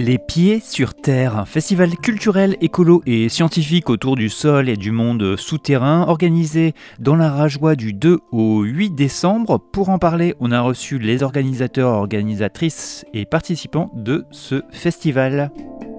Les Pieds sur Terre, un festival culturel, écolo et scientifique autour du sol et du monde souterrain, organisé dans la Rajoie du 2 au 8 décembre. Pour en parler, on a reçu les organisateurs, organisatrices et participants de ce festival.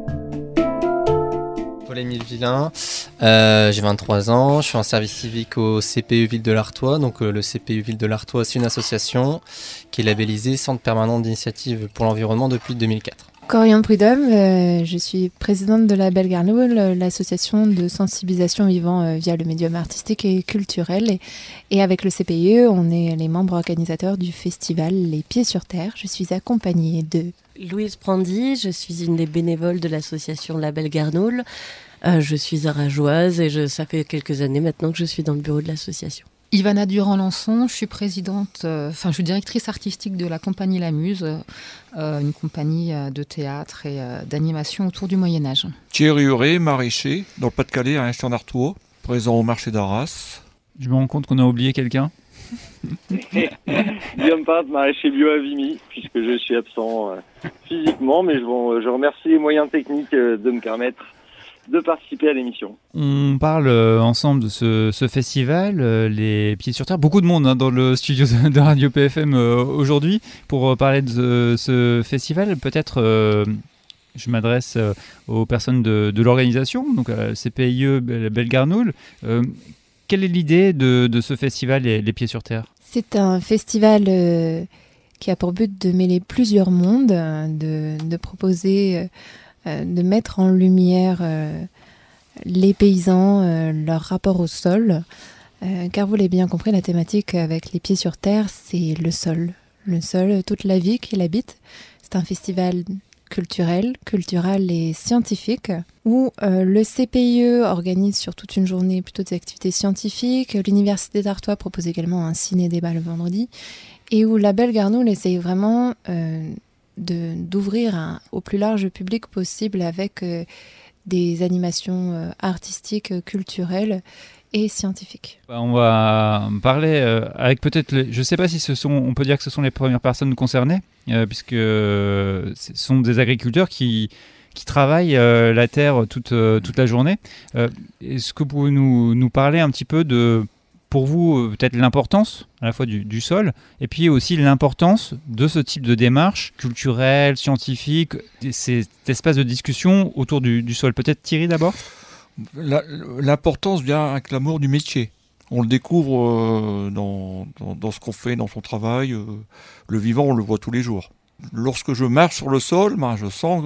Paul-Émile Villain, j'ai 23 ans, je suis en service civique au CPE Ville de l'Artois. Donc le CPE Ville de l'Artois, c'est une association qui est labellisée Centre permanent d'initiative pour l'environnement depuis 2004. Corian Prudhomme, je suis présidente de la Belle Garnoul, l'association de sensibilisation vivant via le médium artistique et culturel. Et avec le CPE, on est les membres organisateurs du festival Les Pieds sur Terre. Je suis accompagnée de Louise Brandy, je suis une des bénévoles de l'association La Belle Garnoul. Je suis arageoise et ça fait quelques années maintenant que je suis dans le bureau de l'association. Ivana Durand-Lançon, je suis je suis directrice artistique de la compagnie La Muse, une compagnie de théâtre et d'animation autour du Moyen-Âge. Thierry Huret, maraîcher, dans le Pas-de-Calais, à Inch-en-Artois, présent au marché d'Arras. Je me rends compte qu'on a oublié quelqu'un. Guillaume Pinte, maraîcher bio à Vimy, puisque je suis absent physiquement, mais je remercie les moyens techniques de me permettre de participer à l'émission. On parle ensemble de ce festival, Les Pieds sur Terre. Beaucoup de monde dans le studio de Radio PFM aujourd'hui pour parler de ce festival. Peut-être je m'adresse aux personnes de l'organisation, donc à la CPIE Belle Garnoul. Quelle est l'idée de ce festival, Les Pieds sur Terre ? C'est un festival qui a pour but de mêler plusieurs mondes, de proposer, de mettre en lumière les paysans, leur rapport au sol. Car vous l'avez bien compris, la thématique avec Les Pieds sur Terre, c'est le sol. Le sol, toute la vie qu'il habite. C'est un festival culturel et scientifique où le CPIE organise sur toute une journée plutôt des activités scientifiques. L'Université d'Artois propose également un ciné-débat le vendredi et où la Belle Garnoul essaye vraiment d'ouvrir au plus large public possible avec des animations artistiques, culturelles et scientifiques. On va parler avec peut-être, je ne sais pas si on peut dire que ce sont les premières personnes concernées, puisque ce sont des agriculteurs qui travaillent la terre toute la journée. Est-ce que vous pouvez nous parler un petit peu de, pour vous, peut-être l'importance à la fois du sol, et puis aussi l'importance de ce type de démarche culturelle, scientifique, cet espace de discussion autour du sol. Peut-être Thierry d'abord ? L'importance vient avec l'amour du métier. On le découvre dans ce qu'on fait, dans son travail. Le vivant, on le voit tous les jours. Lorsque je marche sur le sol, je sens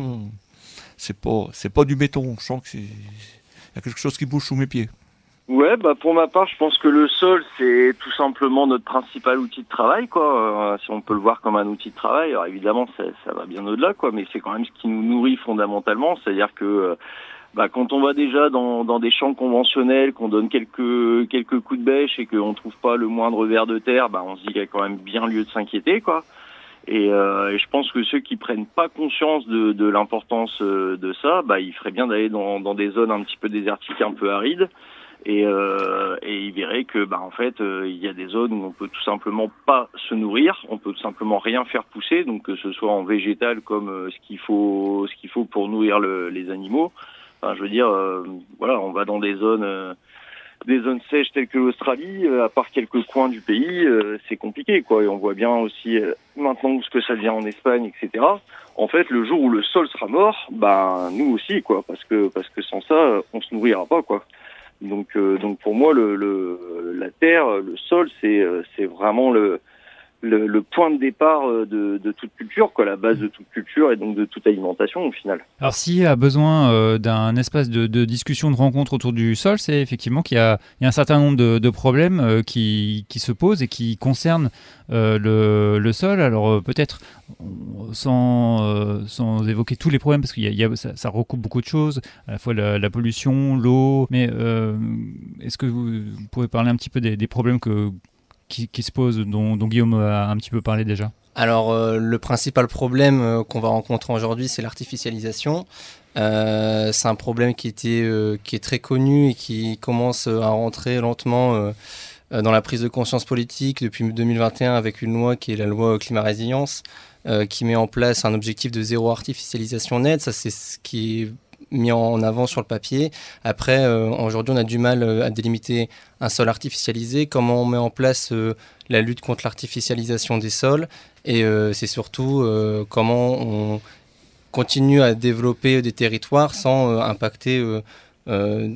que c'est pas du béton. Je sens qu'il y a quelque chose qui bouge sous mes pieds. Ouais, pour ma part, je pense que le sol, c'est tout simplement notre principal outil de travail, quoi. Si on peut le voir comme un outil de travail, alors évidemment, ça va bien au-delà, quoi. Mais c'est quand même ce qui nous nourrit fondamentalement, c'est-à-dire que quand on va déjà dans des champs conventionnels, qu'on donne quelques coups de bêche et qu'on trouve pas le moindre ver de terre, on se dit qu'il y a quand même bien lieu de s'inquiéter, quoi. Et je pense que ceux qui prennent pas conscience de l'importance de ça, ils feraient bien d'aller dans des zones un petit peu désertiques, un peu arides. Et ils verraient que en fait il y a des zones où on peut tout simplement pas se nourrir, on peut tout simplement rien faire pousser, donc que ce soit en végétal comme ce qu'il faut pour nourrir les animaux. Enfin, je veux dire, on va dans des zones sèches telles que l'Australie, à part quelques coins du pays, c'est compliqué, quoi. Et on voit bien aussi maintenant ce que ça devient en Espagne, etc. En fait, le jour où le sol sera mort, nous aussi, quoi, parce que sans ça, on se nourrira pas, quoi. Donc pour moi, la terre, le sol, c'est vraiment le point de départ de toute culture, quoi, la base de toute culture et donc de toute alimentation au final. Alors s'il y a besoin d'un espace de discussion, de rencontre autour du sol, c'est effectivement qu'il y a un certain nombre de problèmes qui se posent et qui concernent le sol. Alors peut-être sans évoquer tous les problèmes, parce que ça recoupe beaucoup de choses, à la fois la pollution, l'eau, mais est-ce que vous pouvez parler un petit peu des problèmes qui se posent, dont Guillaume a un petit peu parlé déjà? Alors le principal problème qu'on va rencontrer aujourd'hui, c'est l'artificialisation. C'est un problème qui est très connu et qui commence à rentrer lentement dans la prise de conscience politique depuis 2021 avec une loi qui est la loi climat résilience, qui met en place un objectif de zéro artificialisation nette. Ça, c'est ce qui est mis en avant sur le papier. Après, aujourd'hui, on a du mal à délimiter un sol artificialisé. Comment on met en place la lutte contre l'artificialisation des sols. Et c'est surtout comment on continue à développer des territoires sans impacter le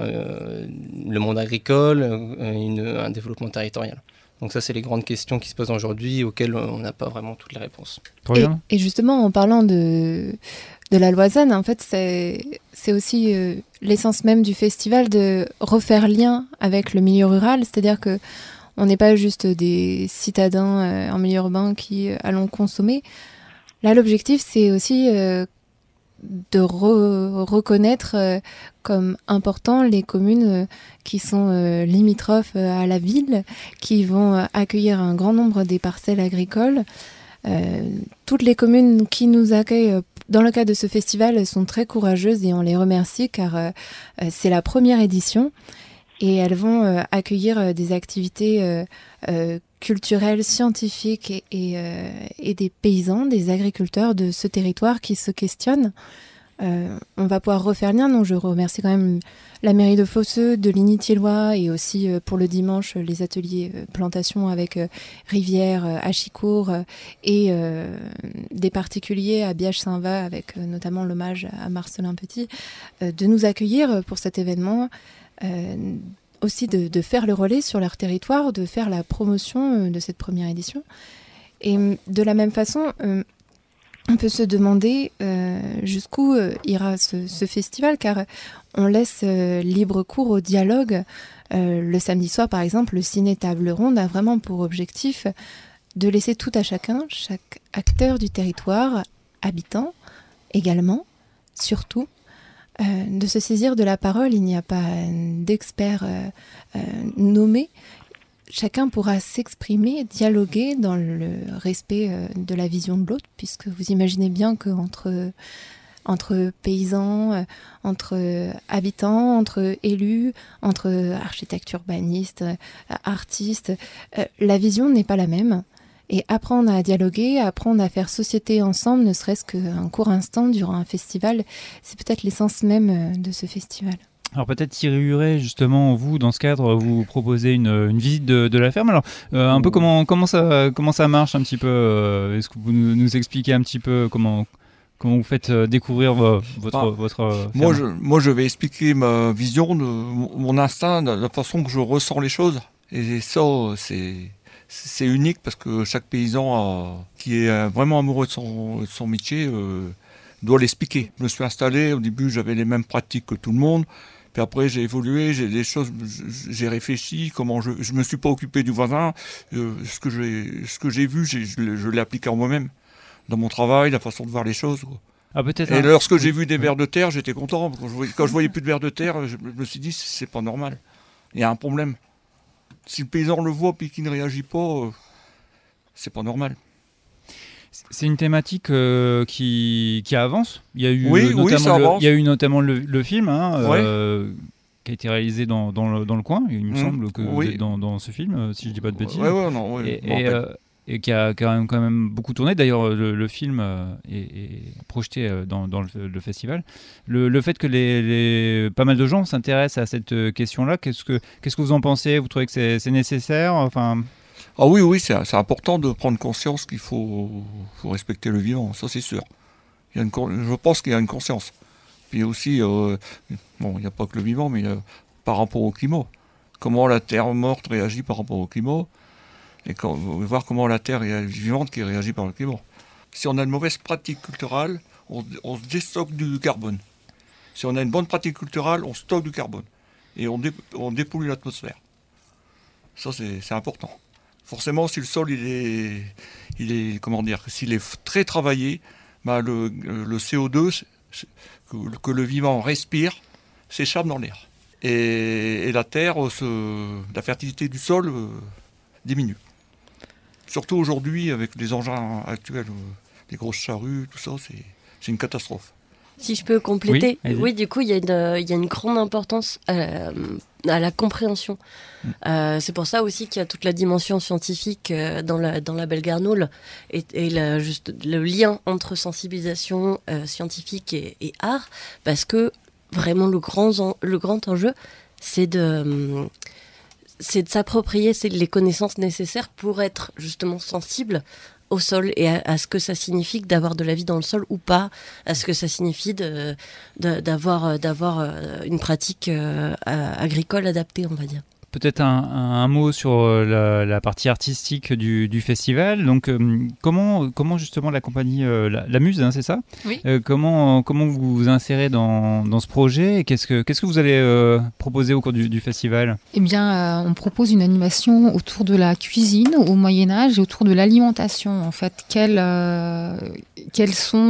monde agricole, un développement territorial. Donc ça, c'est les grandes questions qui se posent aujourd'hui auxquelles on n'a pas vraiment toutes les réponses. Et justement, en parlant de la loi ZAN, en fait, c'est aussi l'essence même du festival de refaire lien avec le milieu rural. C'est-à-dire que on n'est pas juste des citadins en milieu urbain qui allons consommer. Là, l'objectif, c'est aussi de reconnaître comme important les communes qui sont limitrophes à la ville, qui vont accueillir un grand nombre des parcelles agricoles. Toutes les communes qui nous accueillent dans le cadre de ce festival sont très courageuses et on les remercie car c'est la première édition et elles vont accueillir des activités culturelles, scientifiques et des paysans, des agriculteurs de ce territoire qui se questionnent. On va pouvoir refaire lien, donc je remercie quand même la mairie de Fosseux, de Ligny-Thiellois et aussi pour le dimanche les ateliers plantation avec Rivière, Achicourt et des particuliers à Biage-Saint-Va avec notamment l'hommage à Marcelin Petit, de nous accueillir pour cet événement, aussi de faire le relais sur leur territoire, de faire la promotion de cette première édition. Et de la même façon, on peut se demander jusqu'où ira ce festival, car on laisse libre cours au dialogue. Le samedi soir, par exemple, le ciné Table Ronde a vraiment pour objectif de laisser tout à chacun, chaque acteur du territoire, habitant également, surtout, de se saisir de la parole. Il n'y a pas d'experts nommés. Chacun pourra s'exprimer, dialoguer dans le respect de la vision de l'autre, puisque vous imaginez bien qu'entre paysans, entre habitants, entre élus, entre architectes urbanistes, artistes, la vision n'est pas la même. Et apprendre à dialoguer, apprendre à faire société ensemble, ne serait-ce qu'un court instant durant un festival, c'est peut-être l'essence même de ce festival. Alors peut-être Thierry Huret, justement, vous, dans ce cadre, vous proposez une visite de la ferme. Alors, un peu comment ça marche un petit peu est-ce que vous nous expliquez un petit peu comment vous faites découvrir votre ferme? Moi, je vais expliquer ma vision, mon instinct, la façon que je ressens les choses. Et ça, c'est unique parce que chaque paysan qui est vraiment amoureux de son métier doit l'expliquer. Je me suis installé, au début j'avais les mêmes pratiques que tout le monde, puis après j'ai évolué, j'ai réfléchi, comment je me suis pas occupé du voisin, ce que j'ai vu, je l'ai appliqué en moi-même, dans mon travail, la façon de voir les choses. Quoi. Ah, peut-être. Et lorsque j'ai vu des vers de terre, j'étais content. Quand je voyais plus de vers de terre, je me suis dit c'est pas normal, il y a un problème. Si le paysan le voit et qu'il ne réagit pas, c'est pas normal. C'est une thématique qui avance. Il y a eu il y a eu notamment le film Ouais. Qui a été réalisé dans le coin. Il me semble que vous êtes dans ce film, si je dis pas de bêtises. Et qui a quand même beaucoup tourné. D'ailleurs, le film est projeté dans le festival. Le fait que pas mal de gens s'intéressent à cette question-là, qu'est-ce que vous en pensez? Vous trouvez que c'est nécessaire? Enfin... Ah oui, c'est important de prendre conscience qu'il faut respecter le vivant, ça c'est sûr. Je pense qu'il y a une conscience. Puis aussi, il n'y a pas que le vivant, mais par rapport au climat. Comment la terre morte réagit par rapport au climat. Et voir comment la terre est vivante qui réagit par le climat. Si on a une mauvaise pratique culturelle, on se déstocke du carbone. Si on a une bonne pratique culturelle, on stocke du carbone. Et on dépollue l'atmosphère. Ça, c'est important. Forcément, si le sol, il est comment dire, s'il est très travaillé, bah, le CO2 que le vivant respire s'échappe dans l'air. Et la terre, la fertilité du sol diminue. Surtout aujourd'hui, avec les engins actuels, les grosses charrues, tout ça, c'est une catastrophe. Si je peux compléter, Oui, oui, du coup, il y a une grande importance à la compréhension. C'est pour ça aussi qu'il y a toute la dimension scientifique dans la Belle Garnoule et juste le lien entre sensibilisation scientifique et art, parce que vraiment le grand enjeu, c'est de s'approprier les connaissances nécessaires pour être justement sensible au sol et à ce que ça signifie d'avoir de la vie dans le sol ou pas, à ce que ça signifie d'avoir une pratique agricole adaptée, on va dire. Peut-être un mot sur la partie artistique du festival. Donc, comment justement la compagnie la Muse, hein, c'est ça ? Oui. Comment vous vous insérez dans ce projet et qu'est-ce que vous allez proposer au cours du festival ? Eh bien, on propose une animation autour de la cuisine au Moyen-Âge et autour de l'alimentation. En fait, quels sont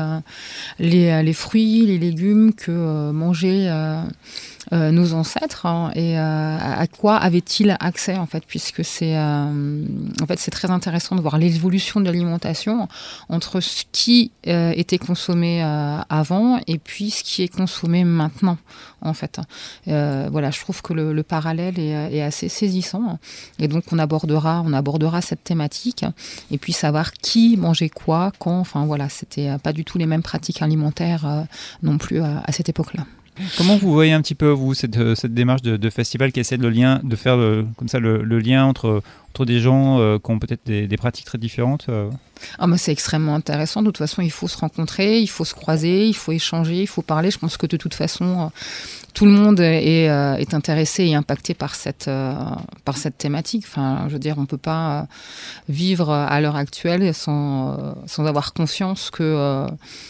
les fruits, les légumes que mangeaient nos ancêtres, hein, et à quoi avaient-ils accès, en fait, puisque c'est très intéressant de voir l'évolution de l'alimentation entre ce qui était consommé avant et puis ce qui est consommé maintenant, en fait. Voilà, je trouve que le parallèle est assez saisissant, et donc on abordera cette thématique et puis savoir qui mangeait quoi, quand. Enfin voilà, c'était pas du tout les mêmes pratiques alimentaires non plus à cette époque-là. Comment vous voyez un petit peu, vous, cette démarche de festival qui essaie de faire comme ça le lien entre des gens qui ont peut-être des pratiques très différentes C'est extrêmement intéressant. De toute façon, il faut se rencontrer, il faut se croiser, il faut échanger, il faut parler. Je pense que de toute façon, tout le monde est intéressé et impacté par cette thématique. Enfin, je veux dire, on ne peut pas vivre à l'heure actuelle sans avoir conscience que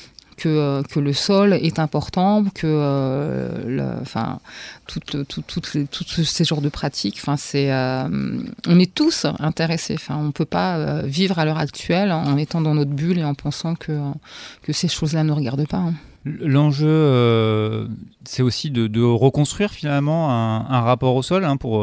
le sol est important, que tous ces genres de pratiques, on est tous intéressés. On ne peut pas vivre à l'heure actuelle en étant dans notre bulle et en pensant que ces choses-là ne regardent pas. Hein. L'enjeu, c'est aussi de reconstruire finalement un rapport au sol, hein, pour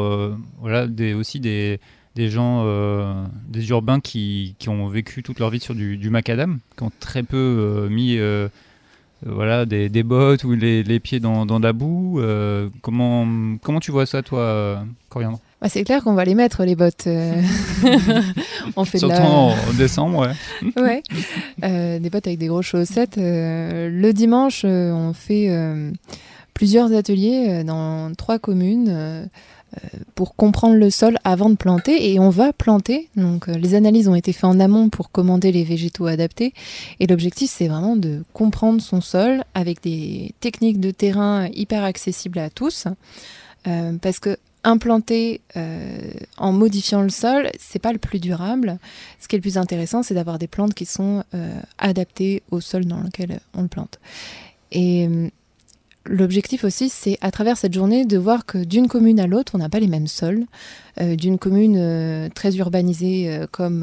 des gens, des urbains qui ont vécu toute leur vie sur du macadam, qui ont très peu mis des bottes ou les pieds dans de la boue. Comment tu vois ça, toi, Coriandre ? C'est clair qu'on va les mettre, les bottes. On fait surtout en décembre, ouais. Ouais. Des bottes avec des grosses chaussettes. Le dimanche, on fait plusieurs ateliers dans 3 communes pour comprendre le sol avant de planter, et on va planter. Donc les analyses ont été faites en amont pour commander les végétaux adaptés, et l'objectif c'est vraiment de comprendre son sol avec des techniques de terrain hyper accessibles à tous, parce que implanter en modifiant le sol, c'est pas le plus durable. Ce qui est le plus intéressant, c'est d'avoir des plantes qui sont adaptées au sol dans lequel on le plante. Et l'objectif aussi, c'est à travers cette journée de voir que d'une commune à l'autre, on n'a pas les mêmes sols. D'une commune très urbanisée comme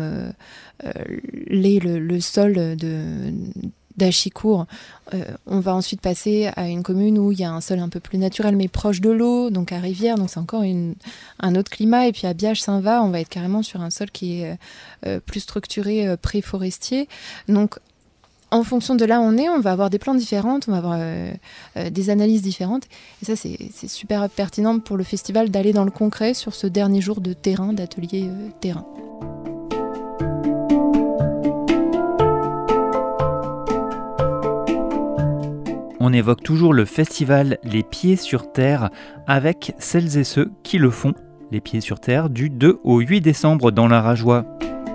le sol d'Achicourt, on va ensuite passer à une commune où il y a un sol un peu plus naturel mais proche de l'eau, donc à Rivière, donc c'est encore un autre climat. Et puis à Biage-Saint-Va, on va être carrément sur un sol qui est plus structuré, pré-forestier. Donc en fonction de là où on va avoir des plantes différentes, on va avoir des analyses différentes. Et ça, c'est super pertinent pour le festival d'aller dans le concret sur ce dernier jour de terrain, d'atelier terrain. On évoque toujours le festival Les Pieds sur Terre avec celles et ceux qui le font. Les Pieds sur Terre du 2 au 8 décembre dans l'Arajois.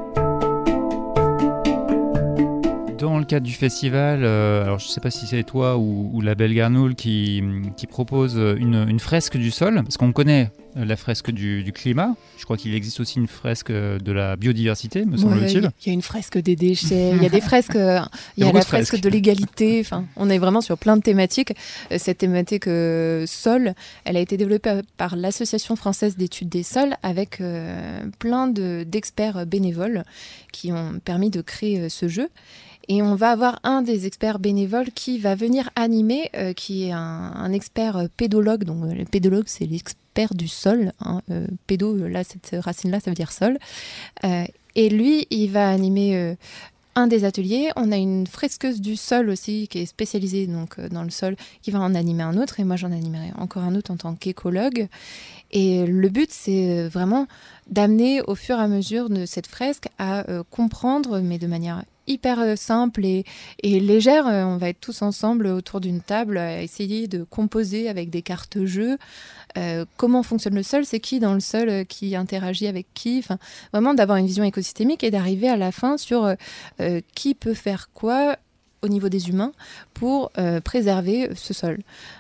Dans le cadre du festival, alors je ne sais pas si c'est toi ou la Belle Garnoule qui propose une fresque du sol, parce qu'on connaît la fresque du climat. Je crois qu'il existe aussi une fresque de la biodiversité, me semble-t-il. Il y a une fresque des déchets, il y a des fresques, il y a la fresque de l'égalité. Enfin, on est vraiment sur plein de thématiques. Cette thématique sol, elle a été développée par l'Association française d'études des sols avec plein d'experts bénévoles qui ont permis de créer ce jeu. Et on va avoir un des experts bénévoles qui va venir animer, qui est un expert pédologue. Donc le pédologue, c'est l'expert du sol. Hein. Pédo, là, cette racine-là, ça veut dire sol. Et lui, il va animer un des ateliers. On a une fresqueuse du sol aussi qui est spécialisée donc, dans le sol, qui va en animer un autre. Et moi, j'en animerai encore un autre en tant qu'écologue. Et le but, c'est vraiment d'amener au fur et à mesure de cette fresque à comprendre, mais de manière hyper simple et légère. On va être tous ensemble autour d'une table à essayer de composer avec des cartes jeux. Comment fonctionne le sol, c'est qui dans le sol qui interagit avec qui, enfin, vraiment d'avoir une vision écosystémique et d'arriver à la fin sur qui peut faire quoi au niveau des humains pour préserver ce sol.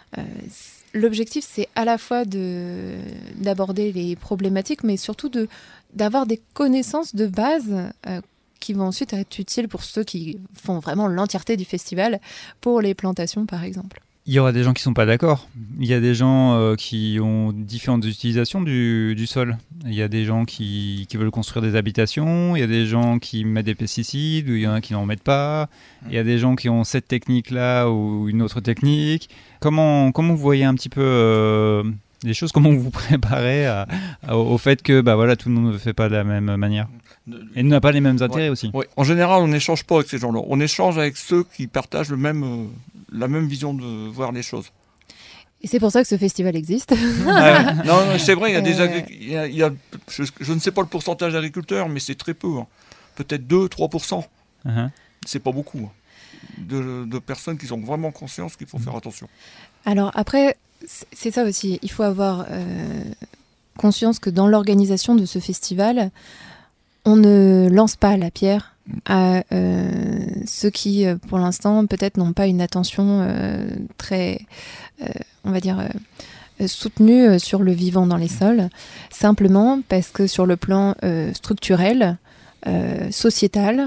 L'objectif, c'est à la fois d'aborder les problématiques, mais surtout d'avoir des connaissances de base qui vont ensuite être utiles pour ceux qui font vraiment l'entièreté du festival, pour les plantations par exemple. Il y aura des gens qui ne sont pas d'accord. Il y a des gens qui ont différentes utilisations du sol. Il y a des gens qui veulent construire des habitations. Il y a des gens qui mettent des pesticides, ou il y en a qui n'en mettent pas. Il y a des gens qui ont cette technique-là ou une autre technique. Comment vous voyez un petit peu les choses? Comment vous vous préparez au fait que voilà, tout le monde ne fait pas de la même manière et n'a pas les mêmes intérêts aussi? Ouais. En général, on n'échange pas avec ces gens-là. On échange avec ceux qui partagent la même vision de voir les choses. Et c'est pour ça que ce festival existe. Non, c'est vrai, il y a je ne sais pas le pourcentage d'agriculteurs, mais c'est très peu. Hein. Peut-être 2-3%. C'est pas beaucoup. Hein. De personnes qui ont vraiment conscience qu'il faut faire attention. Alors après, c'est ça aussi. Il faut avoir conscience que dans l'organisation de ce festival, on ne lance pas la pierre à ceux qui, pour l'instant, peut-être n'ont pas une attention très, on va dire, soutenue sur le vivant dans les sols, simplement parce que sur le plan structurel, sociétal,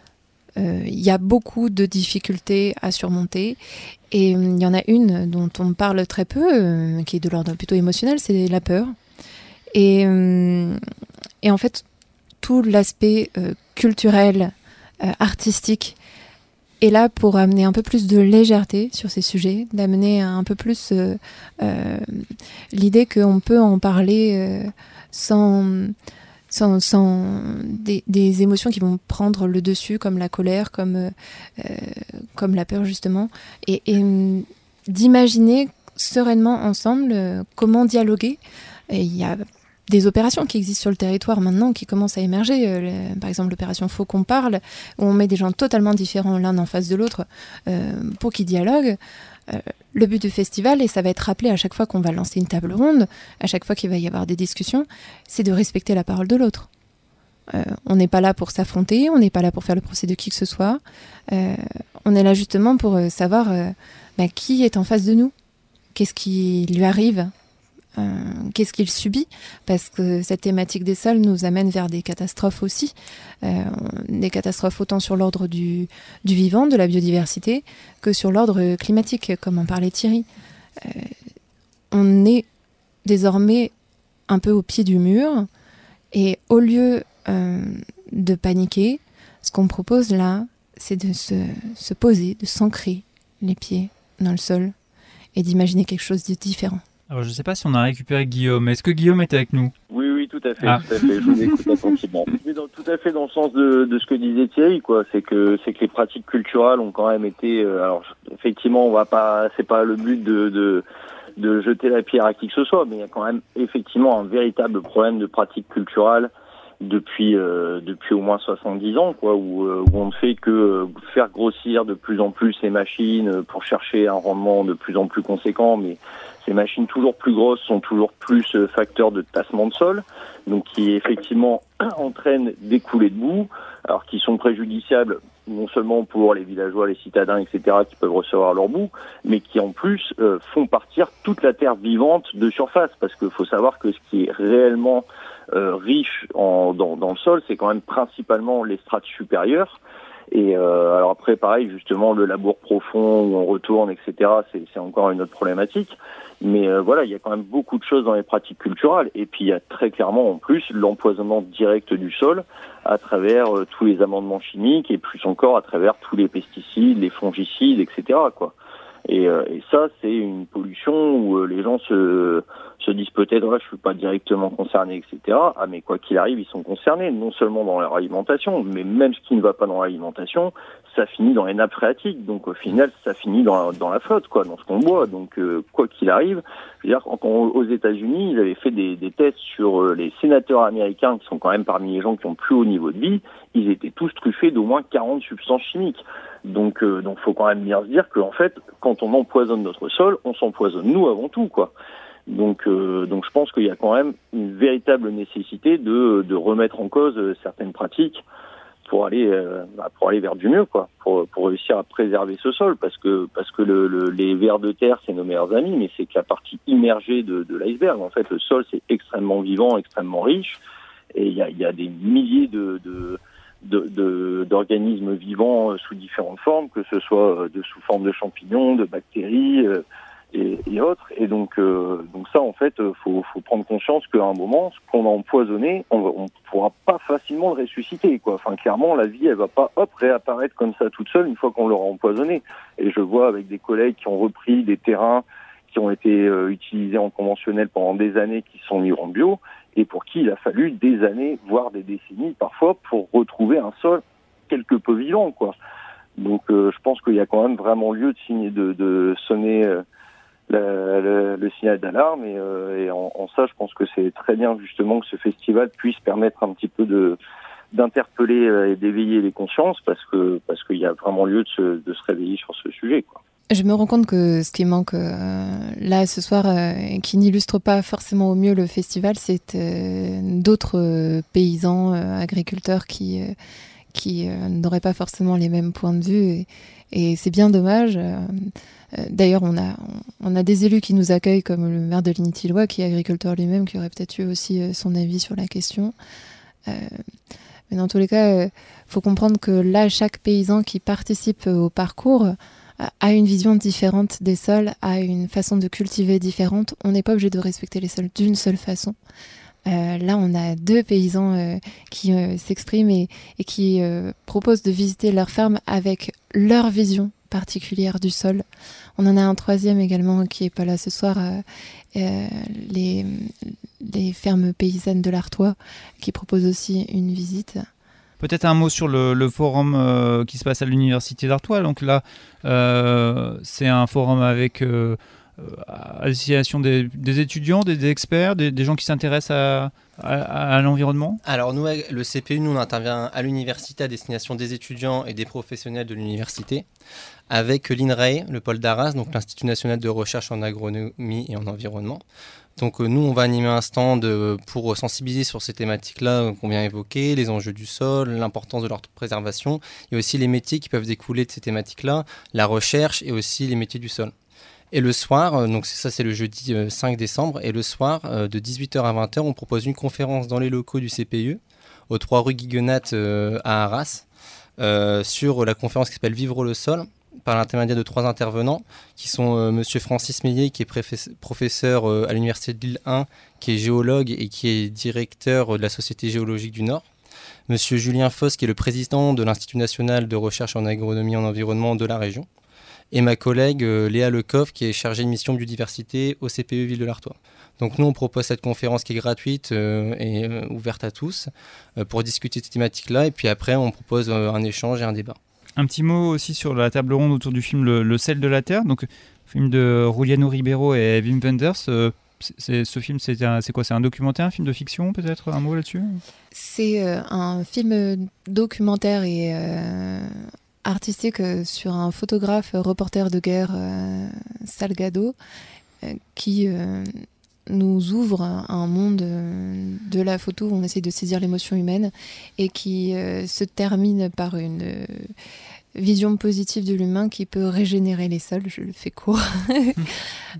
il y a beaucoup de difficultés à surmonter. Et il y en a une dont on parle très peu, qui est de l'ordre plutôt émotionnel, c'est la peur. Et en fait, tout l'aspect culturel, artistique est là pour amener un peu plus de légèreté sur ces sujets, d'amener un peu plus l'idée qu'on peut en parler sans des émotions qui vont prendre le dessus, comme la colère, comme la peur justement, et d'imaginer sereinement ensemble comment dialoguer. Et il y a des opérations qui existent sur le territoire maintenant, qui commencent à émerger. Par exemple, l'opération Faut qu'on parle, où on met des gens totalement différents l'un en face de l'autre pour qu'ils dialoguent. Le but du festival, et ça va être rappelé à chaque fois qu'on va lancer une table ronde, à chaque fois qu'il va y avoir des discussions, c'est de respecter la parole de l'autre. On n'est pas là pour s'affronter, on n'est pas là pour faire le procès de qui que ce soit. On est là justement pour savoir qui est en face de nous, qu'est-ce qui lui arrive, qu'est-ce qu'il subit, parce que cette thématique des sols nous amène vers des catastrophes aussi, des catastrophes autant sur l'ordre du vivant, de la biodiversité, que sur l'ordre climatique, comme en parlait Thierry. On est désormais un peu au pied du mur, et au lieu de paniquer, ce qu'on propose là, c'est de se poser, de s'ancrer les pieds dans le sol, et d'imaginer quelque chose de différent. Alors, je ne sais pas si on a récupéré Guillaume. Est-ce que Guillaume était avec nous? Oui, tout à fait. Tout à fait. Je vous écoute attentivement. Je vais tout à fait dans le sens de ce que disait Thierry, quoi. C'est que les pratiques culturelles ont quand même été. Alors, effectivement, on va pas. C'est pas le but de jeter la pierre à qui que ce soit, mais il y a quand même effectivement un véritable problème de pratiques culturelles depuis au moins 70 ans, quoi, où on ne fait que faire grossir de plus en plus les machines pour chercher un rendement de plus en plus conséquent, mais ces machines toujours plus grosses sont toujours plus facteurs de tassement de sol, donc qui effectivement entraînent des coulées de boue, alors qui sont préjudiciables non seulement pour les villageois, les citadins, etc., qui peuvent recevoir leur boue, mais qui en plus font partir toute la terre vivante de surface, parce qu'il faut savoir que ce qui est réellement riche dans le sol, c'est quand même principalement les strates supérieures. Et alors après, pareil, justement, le labour profond où on retourne, etc., c'est encore une autre problématique. Mais voilà, il y a quand même beaucoup de choses dans les pratiques culturelles. Et puis il y a très clairement en plus l'empoisonnement direct du sol à travers tous les amendements chimiques et plus encore à travers tous les pesticides, les fongicides, etc., quoi. Et ça, c'est une pollution où les gens se disent peut-être, je suis pas directement concerné, etc. Ah, mais quoi qu'il arrive, ils sont concernés, non seulement dans leur alimentation, mais même ce qui ne va pas dans l'alimentation, ça finit dans les nappes phréatiques. Donc au final, ça finit dans la flotte, quoi, dans ce qu'on boit. Donc quoi qu'il arrive, je veux dire, aux États-Unis, ils avaient fait des tests sur les sénateurs américains, qui sont quand même parmi les gens qui ont le plus haut niveau de vie. Ils étaient tous truffés d'au moins 40 substances chimiques. Donc faut quand même bien se dire qu'en fait, quand on empoisonne notre sol, on s'empoisonne nous avant tout, quoi. Donc je pense qu'il y a quand même une véritable nécessité de remettre en cause certaines pratiques pour aller vers du mieux, quoi, pour réussir à préserver ce sol, parce que les vers de terre, c'est nos meilleurs amis, mais c'est que la partie immergée de l'iceberg. En fait, le sol, c'est extrêmement vivant, extrêmement riche, et il y a des milliers d'organismes vivants sous différentes formes, que ce soit sous forme de champignons, de bactéries et autres. Et donc ça, en fait, faut prendre conscience qu'à un moment, ce qu'on a empoisonné, on pourra pas facilement le ressusciter, quoi. Enfin, clairement, la vie, elle va pas réapparaître comme ça toute seule une fois qu'on l'aura empoisonné. Et je vois avec des collègues qui ont repris des terrains qui ont été utilisés en conventionnel pendant des années, qui sont mis en bio, et pour qui il a fallu des années, voire des décennies parfois, pour retrouver un sol quelque peu vivant, quoi. Donc je pense qu'il y a quand même vraiment lieu de sonner le signal d'alarme, et en ça, je pense que c'est très bien justement que ce festival puisse permettre un petit peu d'interpeller et d'éveiller les consciences, parce qu'il y a vraiment lieu de se réveiller sur ce sujet, quoi. Je me rends compte que ce qui manque là ce soir, et qui n'illustre pas forcément au mieux le festival, c'est d'autres paysans, agriculteurs qui n'auraient pas forcément les mêmes points de vue, et c'est bien dommage. D'ailleurs, on a des élus qui nous accueillent, comme le maire de Ligny-Thillois, qui est agriculteur lui-même, qui aurait peut-être eu aussi son avis sur la question. Mais dans tous les cas, faut comprendre que là, chaque paysan qui participe au parcours a une vision différente des sols, a une façon de cultiver différente. On n'est pas obligé de respecter les sols d'une seule façon. Là, on a 2 paysans qui s'expriment et qui proposent de visiter leur ferme avec leur vision particulière du sol. On en a un 3e également qui n'est pas là ce soir, les fermes paysannes de l'Artois, qui proposent aussi une visite. Peut-être un mot sur le forum qui se passe à l'Université d'Artois. Donc là, c'est un forum avec à destination des étudiants, des experts, des gens qui s'intéressent à l'environnement. Alors nous, le CPU, on intervient à l'université à destination des étudiants et des professionnels de l'université, avec l'INRAE, le pôle d'Arras, donc l'Institut national de recherche en agronomie et en environnement. Donc nous, on va animer un stand pour sensibiliser sur ces thématiques-là qu'on vient évoquer, les enjeux du sol, l'importance de leur préservation, et aussi les métiers qui peuvent découler de ces thématiques-là, la recherche et aussi les métiers du sol. Et le soir, donc ça c'est le jeudi 5 décembre, et le soir, de 18h à 20h, on propose une conférence dans les locaux du CPE, aux 3 rue Guiguenat à Arras, sur la conférence qui s'appelle « Vivre le sol », par l'intermédiaire de 3 intervenants, qui sont Monsieur Francis Meillet, qui est professeur à l'Université de Lille 1, qui est géologue et qui est directeur de la Société géologique du Nord, Monsieur Julien Foss, qui est le président de l'Institut national de recherche en agronomie et en environnement de la région, et ma collègue Léa Lecoff, qui est chargée de mission biodiversité au CPE Ville de l'Artois. Donc nous, on propose cette conférence qui est gratuite et ouverte à tous pour discuter de cette thématique-là, et puis après, on propose un échange et un débat. Un petit mot aussi sur la table ronde autour du film Le sel de la terre, donc film de Juliano Ribeiro et Wim Wenders. Ce film, c'est quoi? C'est un documentaire, un film de fiction, peut-être? Un mot là-dessus? C'est un film documentaire et artistique sur un photographe reporter de guerre, Salgado, qui nous ouvre un monde de la photo où on essaie de saisir l'émotion humaine, et qui se termine par une vision positive de l'humain qui peut régénérer les sols. Je le fais court.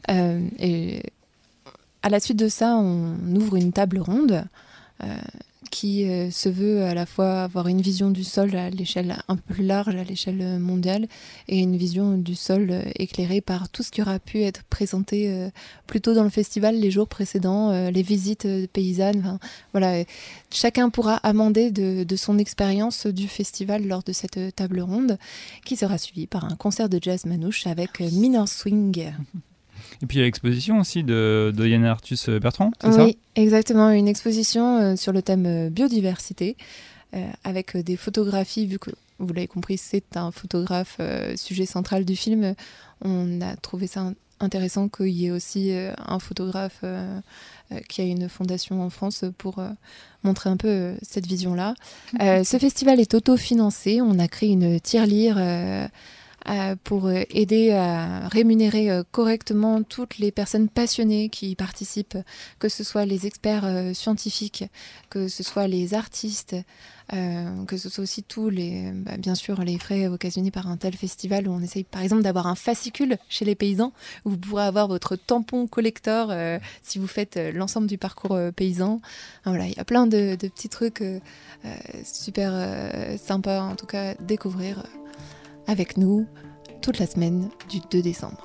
Et à la suite de ça, on ouvre une table ronde qui se veut à la fois avoir une vision du sol à l'échelle un peu plus large, à l'échelle mondiale, et une vision du sol éclairée par tout ce qui aura pu être présenté plus tôt dans le festival les jours précédents, les visites paysannes. Enfin, voilà, chacun pourra amender de son expérience du festival lors de cette table ronde, qui sera suivie par un concert de jazz manouche avec Minor Swing. Et puis il y a l'exposition aussi de Yann Arthus Bertrand, c'est ça ? Oui, exactement, une exposition sur le thème biodiversité, avec des photographies, vu que vous l'avez compris, c'est un photographe sujet central du film. On a trouvé ça intéressant qu'il y ait aussi un photographe qui a une fondation en France pour montrer un peu cette vision-là. Ce festival est autofinancé, on a créé une tirelire pour aider à rémunérer correctement toutes les personnes passionnées qui y participent, que ce soit les experts scientifiques, que ce soit les artistes, que ce soit aussi tous les, bien sûr, les frais occasionnés par un tel festival où on essaye par exemple d'avoir un fascicule chez les paysans où vous pourrez avoir votre tampon collector si vous faites l'ensemble du parcours paysan. Voilà, il y a plein de petits trucs super sympas en tout cas à découvrir avec nous toute la semaine du 2 décembre.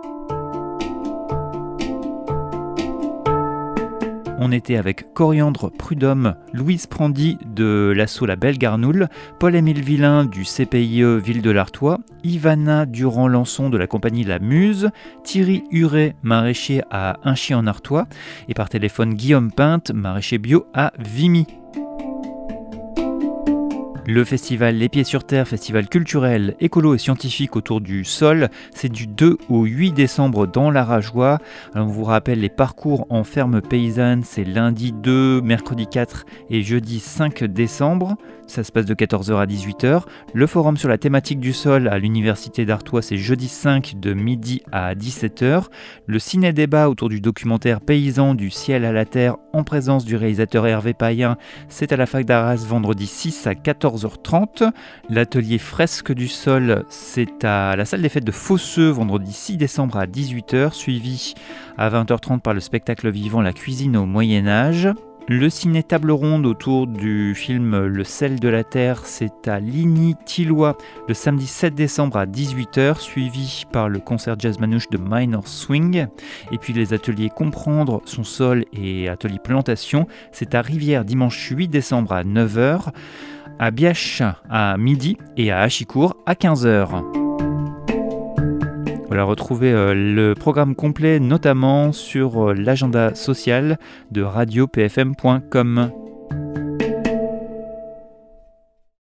On était avec Coriandre Prudhomme, Louise Prandy de l'asso La Belle Garnoule, Paul-Émile Villain du CPIE Ville de l'Artois, Ivana Durand-Lançon de la compagnie La Muse, Thierry Huret, maraîcher à Inchy-en-Artois, et par téléphone Guillaume Pinte, maraîcher bio à Vimy. Le festival Les Pieds sur Terre, festival culturel, écolo et scientifique autour du sol, c'est du 2 au 8 décembre dans l'Arageois. Alors on vous rappelle les parcours en ferme paysanne, c'est lundi 2, mercredi 4 et jeudi 5 décembre. Ça se passe de 14h à 18h. Le forum sur la thématique du sol à l'université d'Artois, c'est jeudi 5 de midi à 17h. Le ciné-débat autour du documentaire paysan du ciel à la terre en présence du réalisateur Hervé Payen, c'est à la fac d'Arras vendredi 6 à 14h30. L'atelier fresque du sol, c'est à la salle des fêtes de Fosseux vendredi 6 décembre à 18h, suivi à 20h30 par le spectacle vivant La cuisine au Moyen-Âge. Le ciné table ronde autour du film Le sel de la terre, c'est à Ligny-Thillois le samedi 7 décembre à 18h, suivi par le concert jazz manouche de Minor Swing. Et puis les ateliers Comprendre son sol et atelier plantation, c'est à Rivière dimanche 8 décembre à 9h, à Biache à midi et à Achicourt à 15h. Voilà, retrouvez le programme complet notamment sur l'agenda social de radiopfm.com.